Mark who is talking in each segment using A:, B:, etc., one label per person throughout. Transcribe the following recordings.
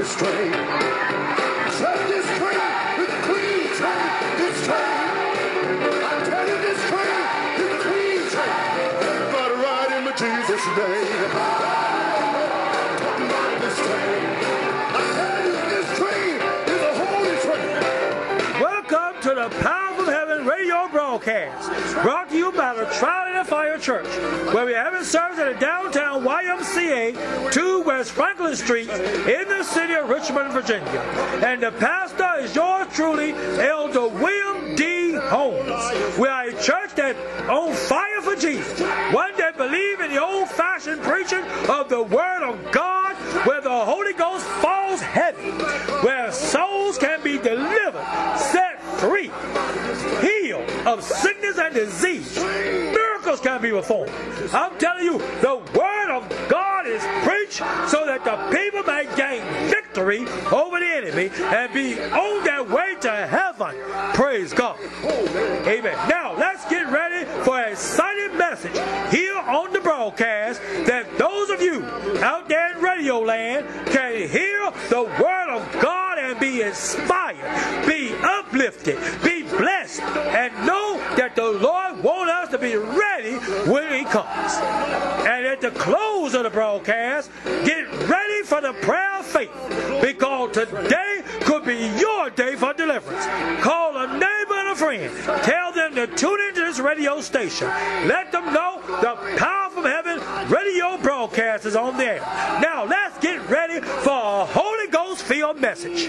A: this train. Set this train with the clean train. This train. I tell you, this train is the clean train. Everybody ride in with Jesus' name. Talking about this train. I tell you, this train is a holy train.
B: Welcome to the Power from Heaven radio broadcast, brought to you by the Trial and Fire Church, where we have it served at the downtown YMCA, 2 West Franklin Street, in the city of Richmond, Virginia. And the pastor is yours truly, Elder William D. Holmes. We are a church that on fire for Jesus, one that believes in the old-fashioned preaching of the Word of God, where the Holy Ghost falls heavy, where souls can be delivered, set free, healed of sickness and disease. Miracles can be performed. I'm telling you, the Word of God is preached so that the people may gain victory over the enemy and be on their way to heaven. Praise God. Amen. Now, let's get ready for an exciting message here on the broadcast that those of you out there in Radio Land can hear the Word of God and be inspired, be uplifted, be blessed, and know that the Lord wants us to be ready when He comes. And at the close of the broadcast, get ready for the prayer of faith, because today could be your day for deliverance. Call a neighbor and a friend. Tell them to tune into this radio station. Let them know the Power from Heaven radio broadcast is on the air. Now let's get ready for a Holy Ghost filled message.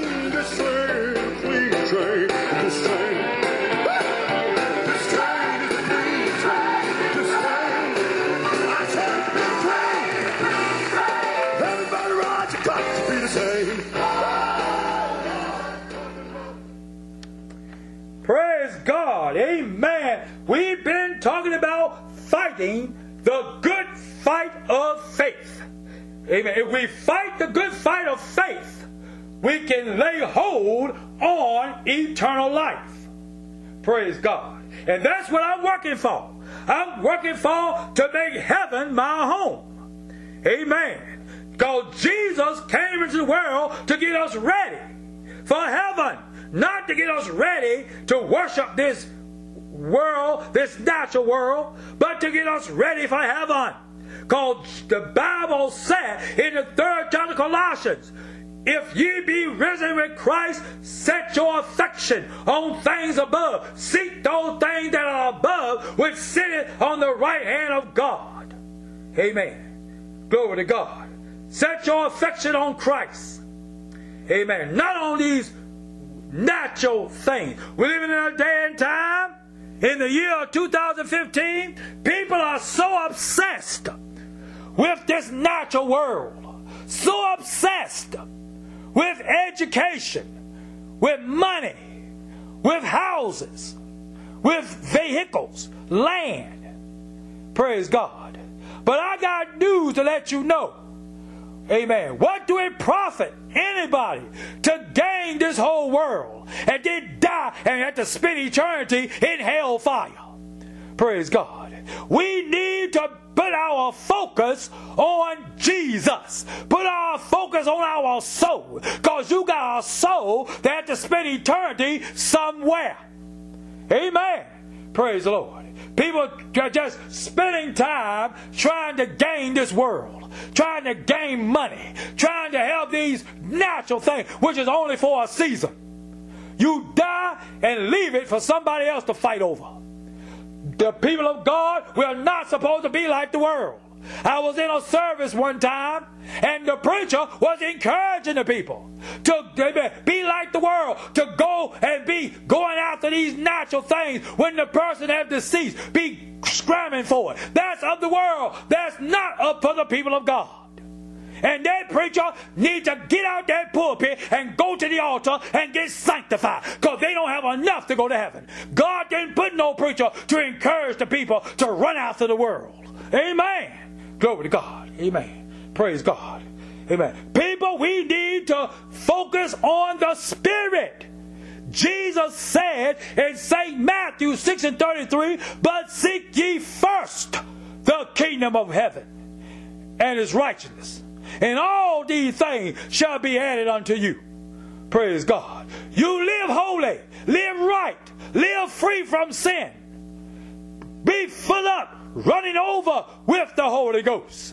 B: Praise God. Amen. We've been talking about fighting the good fight of faith. Amen. If we fight the good fight of faith, we can lay hold on eternal life. Praise God. And that's what I'm working for. I'm working for to make heaven my home. Amen. Because Jesus came into the world to get us ready for heaven. Not to get us ready to worship this world, this natural world, but to get us ready for heaven. Because the Bible said in the 3rd chapter of Colossians, if ye be risen with Christ, set your affection on things above. Seek those things that are above, which sitteth on the right hand of God. Amen. Glory to God. Set your affection on Christ. Amen. Not on these natural things. We're living in a day and time, in the year of 2015, people are so obsessed with this natural world, so obsessed with education, with money, with houses, with vehicles, land. Praise God. But I got news to let you know. Amen. What do it profit anybody to gain this whole world and then die and have to spend eternity in hellfire? Praise God. We need to put our focus on Jesus. Put our focus on our soul. Because you got a soul that has to spend eternity somewhere. Amen. Praise the Lord. People are just spending time trying to gain this world, trying to gain money, trying to have these natural things, which is only for a season. You die and leave it for somebody else to fight over. The people of God, we're not supposed to be like the world. I was in a service one time, and the preacher was encouraging the people to be like the world, to go and be going after these natural things when the person has deceased, be scrambling for it. That's of the world. That's not up for the people of God. And that preacher needs to get out that pulpit and go to the altar and get sanctified, because they don't have enough to go to heaven. God didn't put no preacher to encourage the people to run after the world. Amen. Glory to God. Amen. Praise God. Amen. People, we need to focus on the Spirit. Jesus said in St. Matthew 6:33, but seek ye first the kingdom of heaven and His righteousness, and all these things shall be added unto you. Praise God. You live holy, live right, live free from sin. Be full up, running over with the Holy Ghost.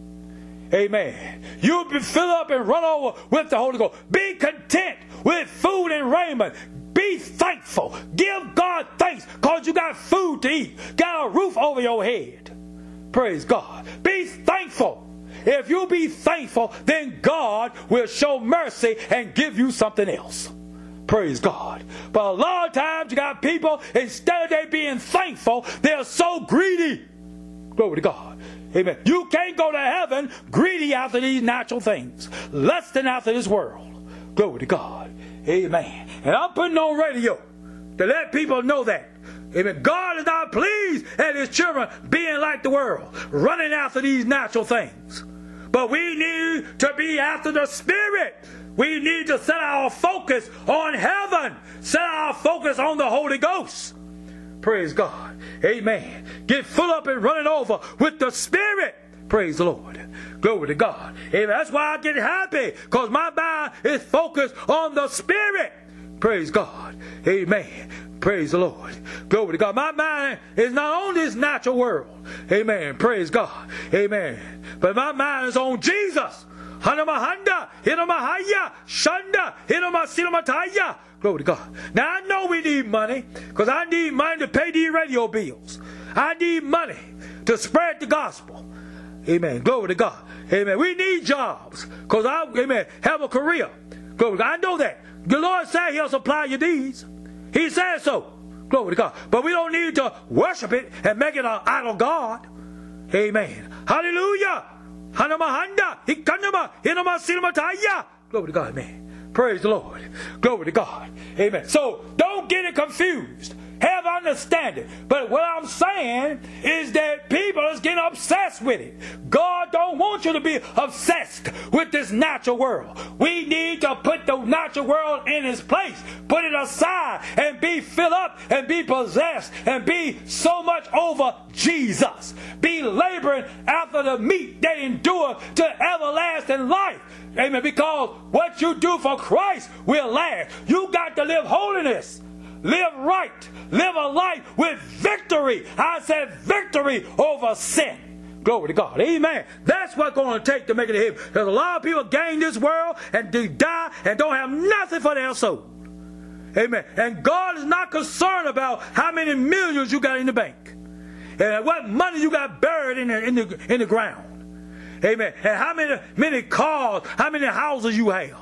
B: Amen. You'll be filled up and run over with the Holy Ghost. Be content with food and raiment. Be thankful. Give God thanks because you got food to eat. Got a roof over your head. Praise God. Be thankful. If you be thankful, then God will show mercy and give you something else. Praise God. But a lot of times you got people, instead of they being thankful, they're so greedy. Glory to God. Amen. You can't go to heaven greedy after these natural things, lusting after this world. Glory to God. Amen. And I'm putting on radio to let people know that. Amen. God is not pleased at his children being like the world, running after these natural things. But we need to be after the Spirit. We need to set our focus on heaven. Set our focus on the Holy Ghost. Praise God. Amen. Get full up and running over with the Spirit. Praise the Lord. Glory to God. Amen. That's why I get happy, because my mind is focused on the Spirit. Praise God. Amen. Praise the Lord. Glory to God. My mind is not on this natural world. Amen. Praise God. Amen. But my mind is on Jesus. Hanamahanda, Hinamahaya, Shanda, Hinamasilamataya. Glory to God. Now I know we need money, because I need money to pay these radio bills. I need money to spread the gospel. Amen. Glory to God. Amen. We need jobs, because I, amen, have a career. Glory to God. I know that. The Lord said he'll supply your needs. He said so. Glory to God. But we don't need to worship it and make it an idol God. Amen. Hallelujah. Hanamahanda, Hikanama, Hinamasilamataya. Glory to God, man. Praise the Lord. Glory to God. Amen. So don't get it confused. Have understanding. But what I'm saying is that people is getting obsessed with it. God don't want you to be obsessed with this natural world. We need to put the natural world in its place. Put it aside and be filled up and be possessed and be so much over Jesus. Be laboring after the meat that endure to everlasting life. Amen. Because what you do for Christ will last. You got to live holiness. Live right. Live a life with victory. I said victory over sin. Glory to God. Amen. That's what's going to take to make it to heaven. Because a lot of people gain this world and they die and don't have nothing for their soul. Amen. And God is not concerned about how many millions you got in the bank. And what money you got buried in the ground. Amen. And how many cars, how many houses you have.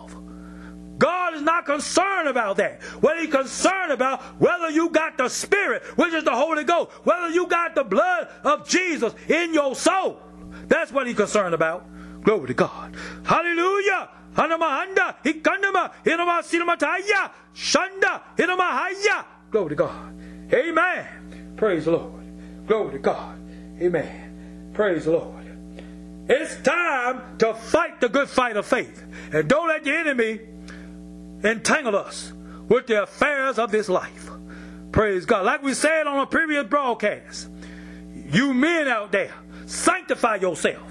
B: God is not concerned about that. What he's concerned about, whether you got the Spirit, which is the Holy Ghost, whether you got the blood of Jesus in your soul. That's what he's concerned about. Glory to God. Hallelujah. Hanamahanda, Hikandama, Hinamasilamataya, Shanda, Hinamahaya. Glory to God. Amen. Praise the Lord. Glory to God. Amen. Praise the Lord. It's time to fight the good fight of faith. And don't let the enemy entangle us with the affairs of this life. Praise God. Like we said on a previous broadcast, you men out there, sanctify yourself.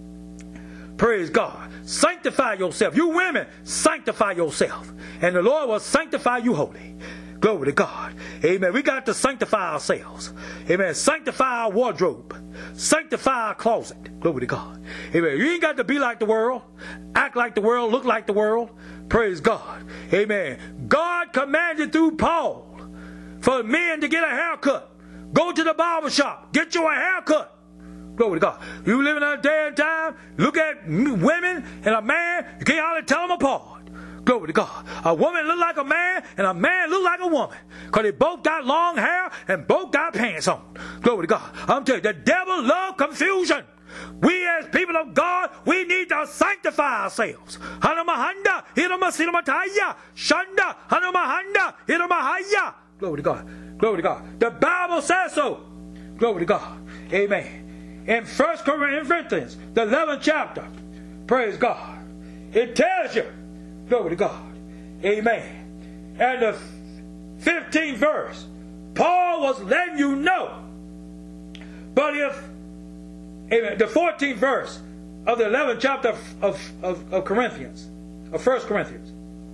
B: Praise God. Sanctify yourself. You women, sanctify yourself. And the Lord will sanctify you holy. Glory to God. Amen. We got to sanctify ourselves. Amen. Sanctify our wardrobe. Sanctify our closet. Glory to God. Amen. You ain't got to be like the world, act like the world, look like the world. Praise God. Amen. God commanded through Paul for men to get a haircut. Go to the barber shop. Get you a haircut. Glory to God. You live in a day and time, look at women and a man, you can't hardly tell them apart. Glory to God. A woman look like a man and a man look like a woman. Because they both got long hair and both got pants on. Glory to God. I'm telling you, the devil loves confusion. We as people of God, we need to sanctify ourselves. Hanamahanda, Hinamasilamataya, Shanda, Hanamahanda, Hinamahaya. Glory to God. Glory to God. The Bible says so. Glory to God. Amen. In 1 Corinthians, the 11th chapter, praise God, it tells you, glory to God. Amen. And the 15th verse, Paul was letting you know. But if, amen, the 14th verse, of the 11th chapter of Corinthians, of 1 Corinthians.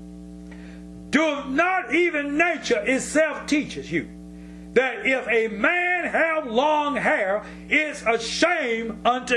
B: Do not even nature itself teaches you that if a man have long hair, it's a shame unto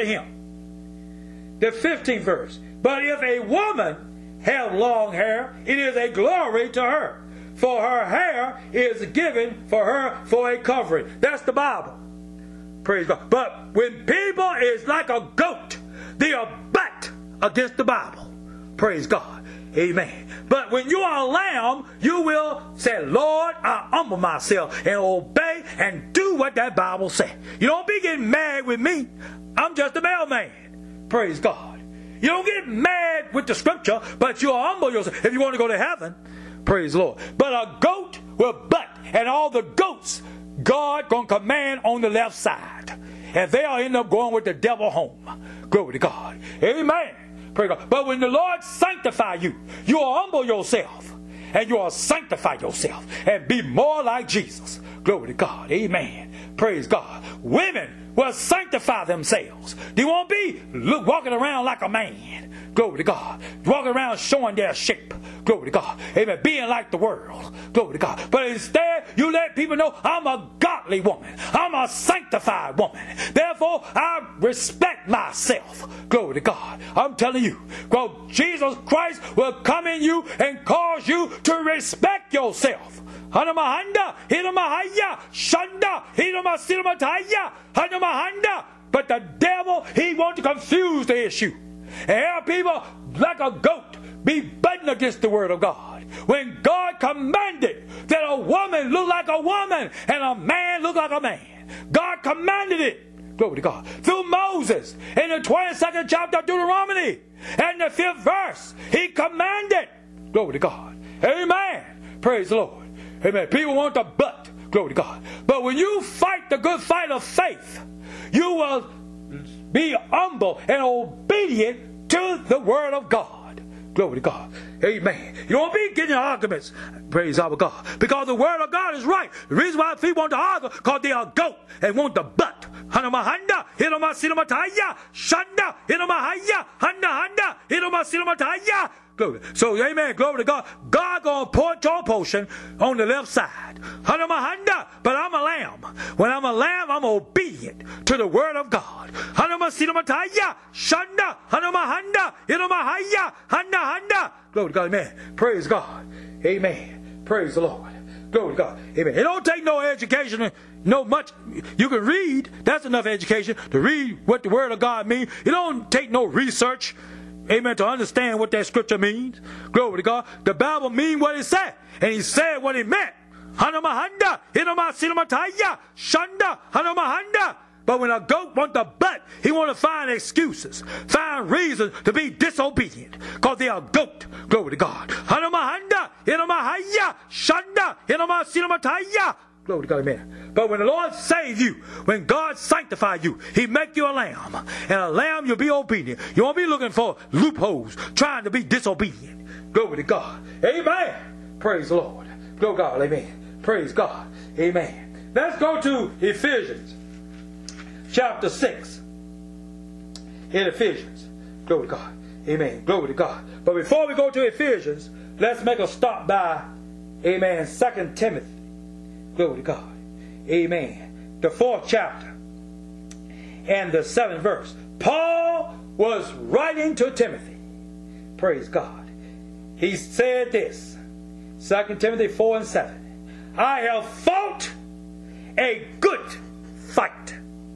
B: him. The 15th verse. But if a woman have long hair, it is a glory to her, for her hair is given for her for a covering. That's the Bible. Praise God. But when people is like a goat, they are backed against the Bible. Praise God. Amen. But when you are a lamb, you will say, Lord, I humble myself and obey and do what that Bible said. You don't be getting mad with me. I'm just a mailman. Praise God. You don't get mad with the scripture, but you humble yourself if you want to go to heaven. Praise the Lord. But a goat will butt, and all the goats, God going to command on the left side. And they'll end up going with the devil home. Glory to God. Amen. Praise God. But when the Lord sanctify you, you will humble yourself. And you will sanctify yourself. And be more like Jesus. Glory to God. Amen. Praise God. Women will sanctify themselves. They won't be walking around like a man. Glory to God. Walking around showing their shape. Glory to God. Amen. Being like the world. Glory to God. But instead, you let people know I'm a godly woman. I'm a sanctified woman. Therefore, I respect myself. Glory to God. I'm telling you. Because Jesus Christ will come in you and cause you to respect yourself. Hanamahanda, Hinamahaya, Shanda, Hinamasilamataya, Hanamahanda. But the devil, he wants to confuse the issue. And have people like a goat be butting against the word of God. When God commanded that a woman look like a woman and a man look like a man. God commanded it. Glory to God. Through Moses in the 22nd chapter of Deuteronomy and the 5th verse. He commanded. Glory to God. Amen. Praise the Lord. Amen. People want to butt. Glory to God. But when you fight the good fight of faith, you will be humble and obedient to the word of God. Glory to God. Amen. You don't be getting arguments. Praise our God. Because the word of God is right. The reason why people want to argue, because they are goat and want to butt. Hanamahanda, Hinomasilamataya, Shanda, Hinomahaya, Handa, Handa, Hinomasilamataya. Glory. So, amen. Glory to God. God gonna pour your portion on the left side. Hanamahanda, but I'm a lamb. When I'm a lamb, I'm obedient to the word of God. Hanamasilamataya, Shanda, Hanamahanda, Hinomahaya, Handa, Handa. Glory to God. Amen. Praise God. Amen. Praise the Lord. Glory to God. Amen. It don't take no education, no much. You can read. That's enough education to read what the word of God means. It don't take no research. Amen. To understand what that scripture means. Glory to God. The Bible means what it said. And he said what it meant. Hanamahanda, Hinamasilamataya, Shanda, Hanamahanda. But when a goat wants to butt, he want to find excuses, find reasons to be disobedient. Because they are goat. Glory to God. Hanamahanda, Hinamahaya, Shanda, Hinamasilamataya. Glory to God, amen. But when the Lord saves you, when God sanctifies you, he make you a lamb. And a lamb, you'll be obedient. You won't be looking for loopholes, trying to be disobedient. Glory to God. Amen. Praise the Lord. Glory to God, amen. Praise God. Amen. Let's go to Ephesians chapter 6. In Ephesians. Glory to God. Amen. Glory to God. But before we go to Ephesians, let's make a stop by, amen, 2 Timothy. Glory to God. Amen. The 4th chapter and the 7th verse. Paul was writing to Timothy. Praise God. He said this. 2 Timothy 4 and 7. I have fought a good fight.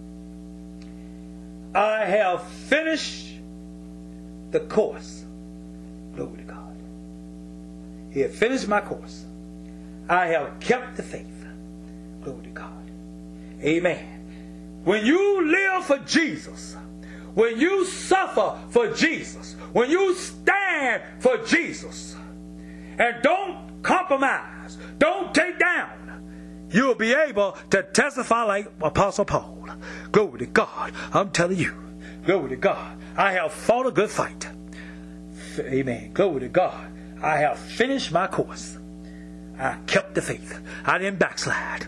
B: I have finished the course. Glory to God. He had finished my course. I have kept the faith. Glory to God. Amen. When you live for Jesus, when you suffer for Jesus, when you stand for Jesus, and don't compromise, don't take down, you'll be able to testify like Apostle Paul. Glory to God. I'm telling you. Glory to God. I have fought a good fight. Amen. Glory to God. I have finished my course. I kept the faith. I didn't backslide.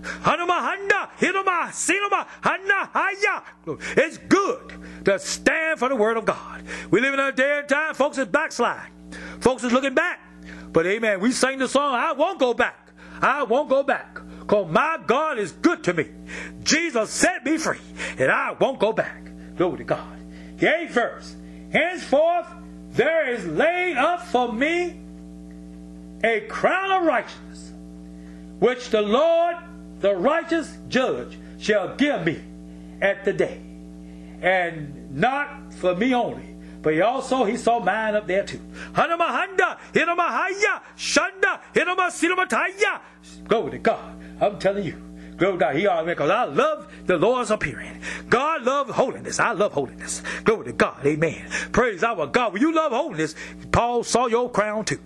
B: It's good to stand for the word of God. We live in a day and time, folks is backslide. Folks is looking back. But amen, we sang the song, I won't go back. I won't go back. Because my God is good to me. Jesus set me free. And I won't go back. Glory to God. The 8th verse. Henceforth there is laid up for me a crown of righteousness, which the Lord, the righteous judge, shall give me at the day. And not for me only, but he saw mine up there too. Glory to God. I'm telling you. Glory to God. He already, because I love the Lord's appearing. God loves holiness. I love holiness. Glory to God. Amen. Praise our God. When you love holiness, Paul saw your crown too.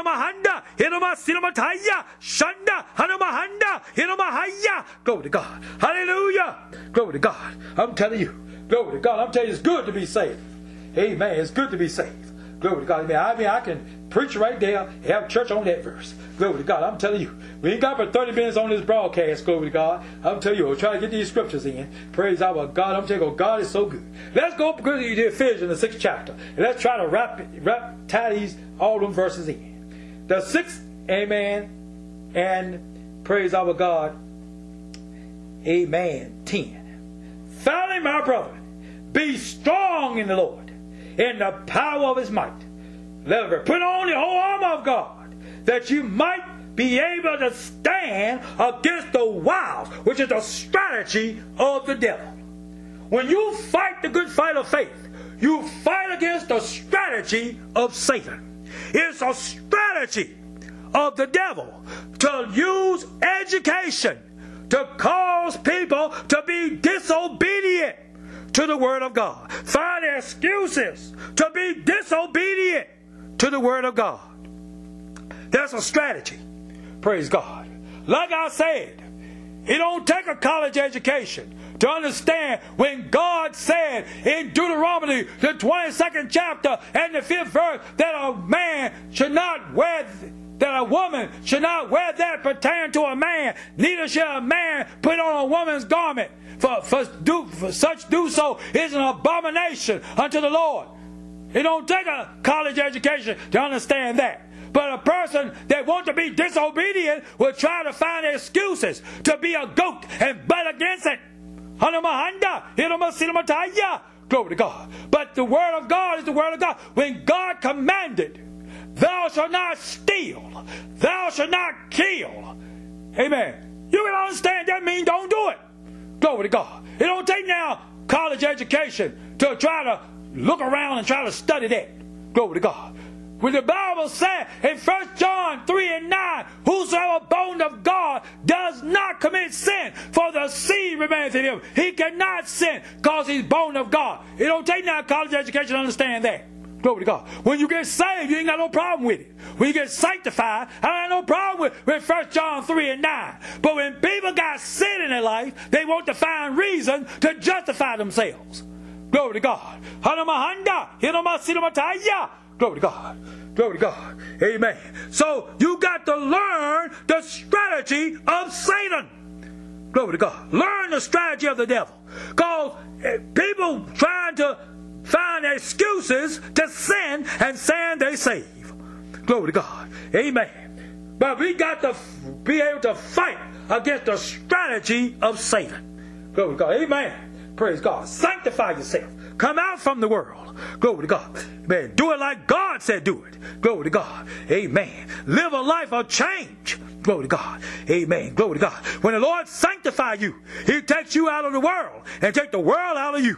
B: Glory to God. Hallelujah. Glory to God. I'm telling you. Glory to God. I'm telling you, it's good to be saved. Amen. It's good to be saved. Glory to God. I mean, I can preach right there and have church on that verse. Glory to God. I'm telling you. We ain't got but 30 minutes on this broadcast. Glory to God. I'm telling you, we'll try to get these scriptures in. Praise our God. I'm telling you, God is so good. Let's go to Ephesians, the 6th chapter. And let's try to tie these, all them verses in. The 6th, amen, and praise our God, amen, 10. Finally, my brethren, be strong in the Lord, in the power of his might. Put on the whole armor of God, that you might be able to stand against the wiles, which is the strategy of the devil. When you fight the good fight of faith, you fight against the strategy of Satan. It's a strategy of the devil to use education to cause people to be disobedient to the word of God. Find excuses to be disobedient to the word of God. That's a strategy. Praise God. Like I said, it don't take a college education to understand when God said in Deuteronomy, the 22nd chapter and the 5th verse, that a man should not wear, that a woman should not wear that pertaining to a man, neither shall a man put on a woman's garment. For such do so is an abomination unto the Lord. It don't take a college education to understand that. But a person that wants to be disobedient will try to find excuses to be a goat and butt against it. Glory to God. But the word of God is the word of God. When God commanded, thou shalt not steal, thou shalt not kill. Amen. You can understand that means don't do it. Glory to God. It don't take now college education to try to look around and try to study that. Glory to God. When the Bible said in 1 John 3:9, whosoever born of God does not commit sin, for the seed remains in him. He cannot sin because he's born of God. It don't take now college education to understand that. Glory to God. When you get saved, you ain't got no problem with it. When you get sanctified, I ain't no problem with 1 John 3:9. But when people got sin in their life, they want to find reason to justify themselves. Glory to God. Glory to God. Glory to God. Amen. So you got to learn the strategy of Satan. Glory to God. Learn the strategy of the devil. Because people trying to find excuses to sin, and sin they save. Glory to God. Amen. But we got to be able to fight against the strategy of Satan. Glory to God. Amen. Praise God. Sanctify yourself. Come out from the world. Glory to God. Amen. Do it like God said do it. Glory to God. Amen. Live a life of change. Glory to God. Amen. Glory to God. When the Lord sanctifies you, He takes you out of the world and take the world out of you.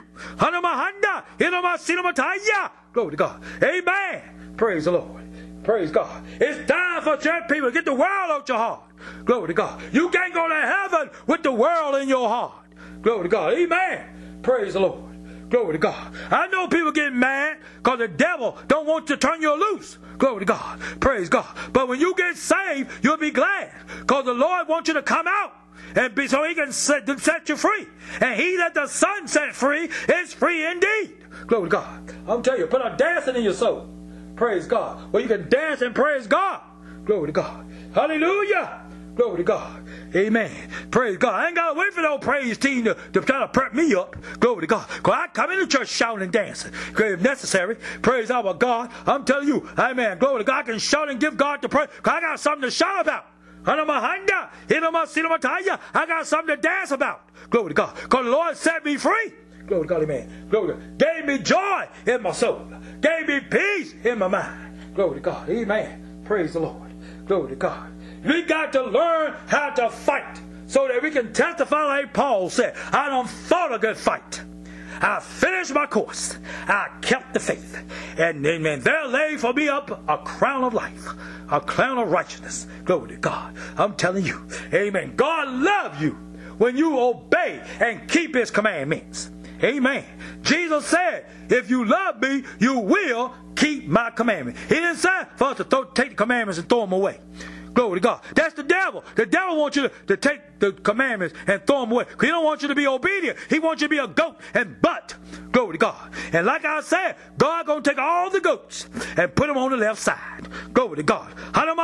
B: Glory to God. Amen. Praise the Lord. Praise God. It's time for church people to get the world out your heart. Glory to God. You can't go to heaven with the world in your heart. Glory to God. Amen. Praise the Lord. Glory to God. I know people get mad because the devil don't want to turn you loose. Glory to God. Praise God. But when you get saved, you'll be glad because the Lord wants you to come out and be so He can set you free. And he that the Son set free is free indeed. Glory to God. I'm telling you, put a dancing in your soul. Praise God. Well, you can dance and praise God. Glory to God. Hallelujah. Glory to God. Amen. Praise God. I ain't got to wait for no praise team to try to prep me up. Glory to God. Because I come into church shouting and dancing. If necessary. Praise our God. I'm telling you. Amen. Glory to God. I can shout and give God the praise. Because I got something to shout about. I got something to dance about. Glory to God. Because the Lord set me free. Glory to God. Amen. Glory to God. Gave me joy in my soul. Gave me peace in my mind. Glory to God. Amen. Praise the Lord. Glory to God. We got to learn how to fight so that we can testify like Paul said. I done fought a good fight. I finished my course. I kept the faith. And amen. There lay for me up a crown of life. A crown of righteousness. Glory to God. I'm telling you. Amen. God loves you when you obey and keep his commandments. Amen. Jesus said, if you love me, you will keep my commandments. He didn't say for us to take the commandments and throw them away. Glory to God. That's the devil. The devil wants you to take the commandments and throw them away. Because he don't want you to be obedient. He wants you to be a goat and butt. Glory to God. And like I said, God going to take all the goats and put them on the left side. Glory to God.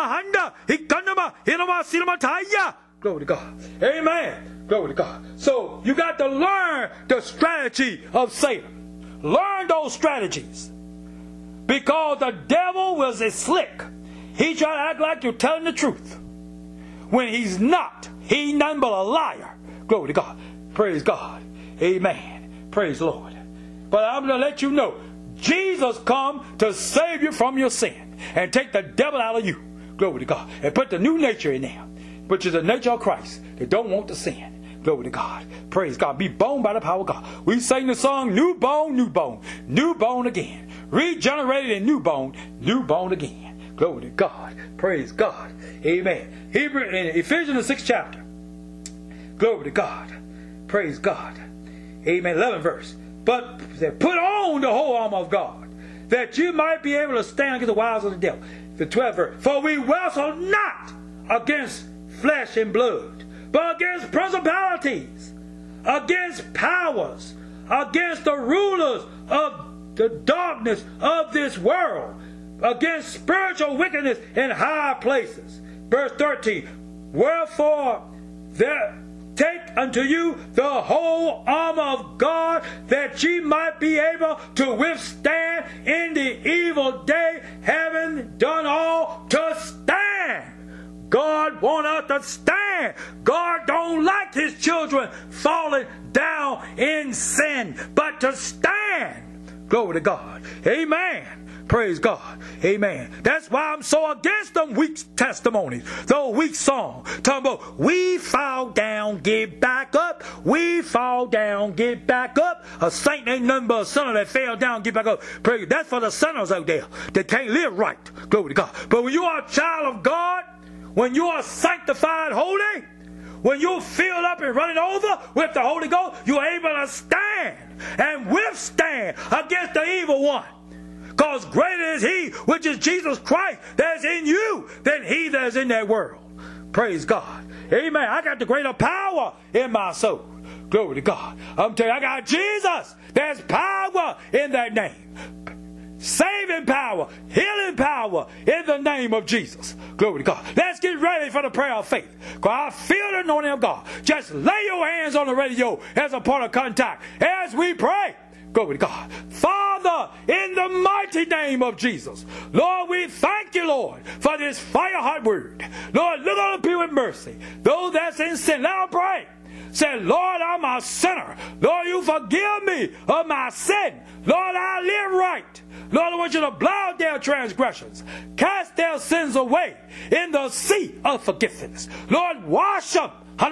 B: Glory to God. Amen. Glory to God. So you got to learn the strategy of Satan. Learn those strategies. Because the devil was a slick. He try to act like you're telling the truth. When he's not. He nothing but a liar. Glory to God. Praise God. Amen. Praise the Lord. But I'm going to let you know. Jesus come to save you from your sin. And take the devil out of you. Glory to God. And put the new nature in there. Which is the nature of Christ. That don't want to sin. Glory to God. Praise God. Be born by the power of God. We sang the song, new bone, new bone. New bone again. Regenerated and new bone again. Glory to God. Praise God. Amen. Ephesians the 6th chapter. Glory to God. Praise God. Amen. 11th verse. But put on the whole armor of God, that you might be able to stand against the wiles of the devil. The 12th verse. For we wrestle not against flesh and blood, but against principalities, against powers, against the rulers of the darkness of this world, against spiritual wickedness in high places. Verse 13. Wherefore take unto you the whole armor of God, that ye might be able to withstand in the evil day, having done all to stand. God wants us to stand. God don't like his children falling down in sin, but to stand. Glory to God. Amen. Praise God. Amen. That's why I'm so against them weak testimonies. Those weak songs. Talking about, we fall down, get back up. We fall down, get back up. A saint ain't nothing but a sinner that fell down, get back up. Praise God. That's for the sinners out there that can't live right. Glory to God. But when you are a child of God, when you are sanctified holy, when you're filled up and running over with the Holy Ghost, you're able to stand and withstand against the evil one. Because greater is he, which is Jesus Christ, that is in you, than he that is in that world. Praise God. Amen. I got the greater power in my soul. Glory to God. I'm telling you, I got Jesus. There's power in that name. Saving power, healing power in the name of Jesus. Glory to God. Let's get ready for the prayer of faith. Because I feel the anointing of God. Just lay your hands on the radio as a point of contact as we pray. Glory to God. Father, in the mighty name of Jesus, Lord, we thank you, Lord, for this fire hot word. Lord, look on the people with mercy. Those that's in sin, let them pray. Say, Lord, I'm a sinner. Lord, you forgive me of my sin. Lord, I live right. Lord, I want you to blot out their transgressions. Cast their sins away in the sea of forgiveness. Lord, wash them.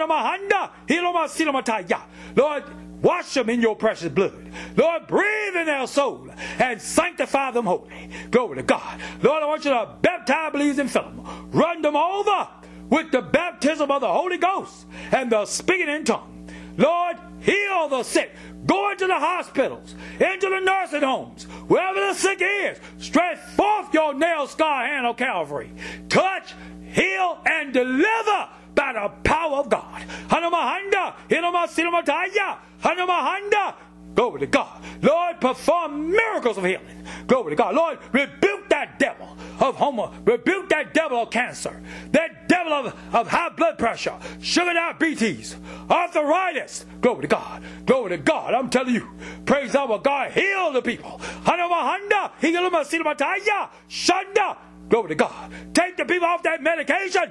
B: Lord, wash them in your precious blood. Lord, breathe in their soul and sanctify them holy. Glory to God. Lord, I want you to baptize, believe, and fill them. Run them over with the baptism of the Holy Ghost and the speaking in tongue. Lord, heal the sick. Go into the hospitals, into the nursing homes, wherever the sick is. Stretch forth your nail-scarred hand of Calvary. Touch, heal, and deliver by the power of God. Glory to God. Lord, perform miracles of healing. Glory to God. Lord, rebuke that devil of rebuke that devil of cancer, that devil of high blood pressure, sugar diabetes, arthritis. Glory to God. Glory to God. I'm telling you, praise our God, heal the people. Shanda. Glory to God. Take the people off that medication.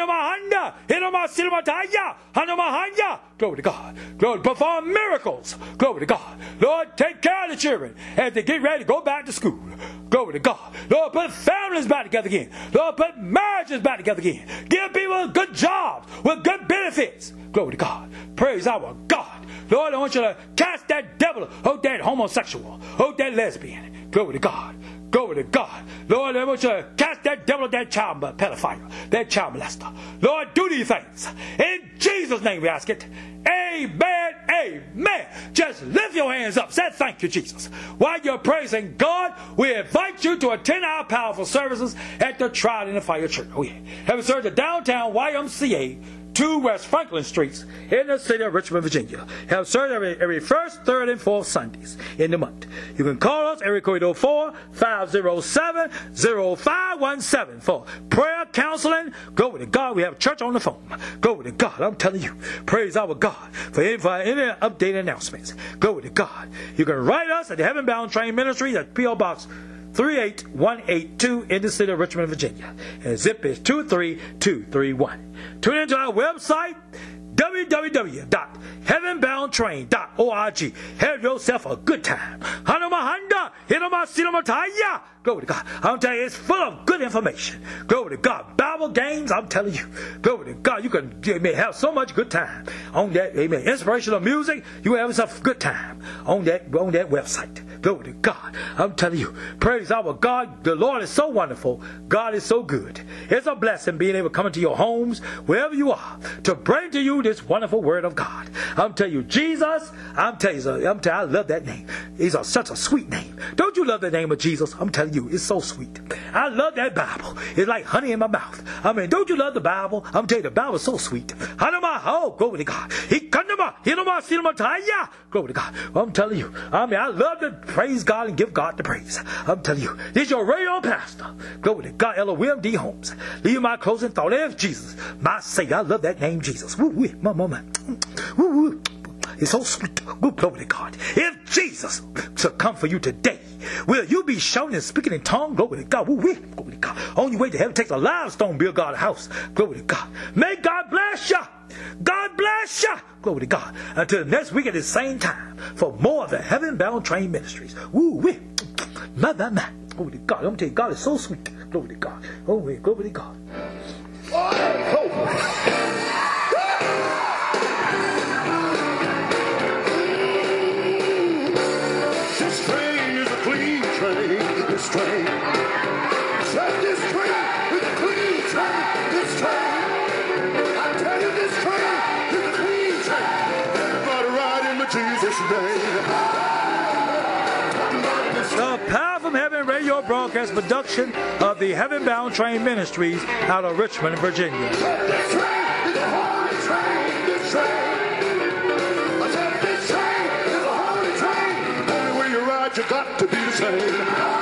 B: Glory to God. Lord, perform miracles. Glory to God. Lord, take care of the children as they get ready to go back to school. Glory to God. Lord, put families back together again. Lord, put marriages back together again. Give people good jobs with good benefits. Glory to God. Praise our God. Lord, I want you to cast that devil, that homosexual, that lesbian. Glory to God. Glory to God. Lord, I want you to cast that devil, that child pedophile, that child molester. Lord, do these things. In Jesus' name we ask it. Amen. Amen. Just lift your hands up. Say thank you, Jesus. While you're praising God, we invite you to attend our powerful services at the Trial in the Fire Church. Oh, yeah. Having served the downtown YMCA, 2 West Franklin Streets in the city of Richmond, Virginia. Have served every first, third, and fourth Sundays in the month. You can call us area code 4-507-0517 for prayer, counseling. Glory to God. We have church on the phone. Glory to God. I'm telling you. Praise our God for any updated announcements. Glory to God. You can write us at the Heaven Bound Train Ministries at P.O. Box 38182 in the city of Richmond, Virginia. And zip is 23231. Tune into our website, www.heavenboundtrain.org. Have yourself a good time. Glory to God. I'm telling you, it's full of good information. Glory to God. Bible games, I'm telling you. Glory to God. You may have so much good time on that. Amen. Inspirational music, you have yourself a good time on that website. Glory to God. I'm telling you, praise our God. The Lord is so wonderful. God is so good. It's a blessing being able to come into your homes, wherever you are, to bring to you this wonderful word of God. I'm telling you, Jesus, I love that name. He's such a sweet name. Don't you love the name of Jesus? I'm telling you, it's so sweet. I love that Bible. It's like honey in my mouth. I mean, don't you love the Bible? I'm telling you, the Bible is so sweet. Oh, glory to God. Glory to God. I'm telling you, I love to praise God and give God the praise. I'm telling you, this is your radio pastor. Glory to God, William D. Holmes. Leave my closing thought. If Jesus, my Savior, I love that name, Jesus. Woo, woo, my mama. Woo, woo. It's so sweet. Woo, glory to God. If Jesus shall come for you today, will you be shouting and speaking in tongues? Glory to God. Woo, woo. Glory to God. On your way to heaven, take a limestone, build God a house. Glory to God. May God bless you. God bless you. Glory to God. Until next week at the same time for more of the Heaven Bound Train Ministries. Woo, wee. My. Glory to God. I'm telling you, God is so sweet. Glory to God. Oh, wait. Glory to God.
A: This train is a clean train. This train. Set this train is a clean train. This train. I tell you, this train is a clean train. Everybody ride in Jesus' name.
B: The Power from Heaven radio broadcast production of the Heaven Bound Train Ministries out of Richmond, Virginia.
A: This train is a holy train. This train. I said this train is a holy train. Only way you ride, you got to be the same.